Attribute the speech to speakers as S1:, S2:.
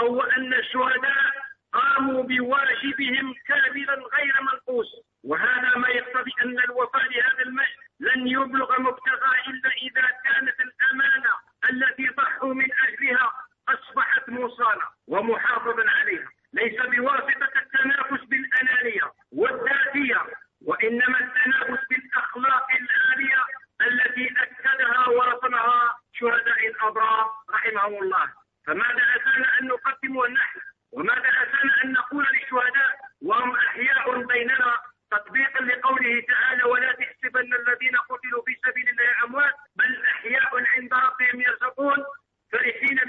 S1: وهو أن الشهداء قاموا بواجبهم كاملا غير منقوص، وهذا ما يقتضي أن الوفاء لهذا المجد لن يبلغ مبتغى إلا إذا كانت الأمانة التي ضحوا من أجلها أصبحت موصالة ومحافظا عليها، ليس بواسطة التنافس بالأنانية والذاتية، وإنما التنافس بالأخلاق العالية التي أكدها ورسمها شهداء الأبرار رحمهم الله. فماذا أتانا أن نقدم نحن، وماذا أتانا أن نقول للشهداء وهم أحياء بيننا، تطبيقا لقوله تعالى: ولا تحسبن الذين قتلوا في سبيل الله أموات بل أحياء عند ربهم يرزقون فرحين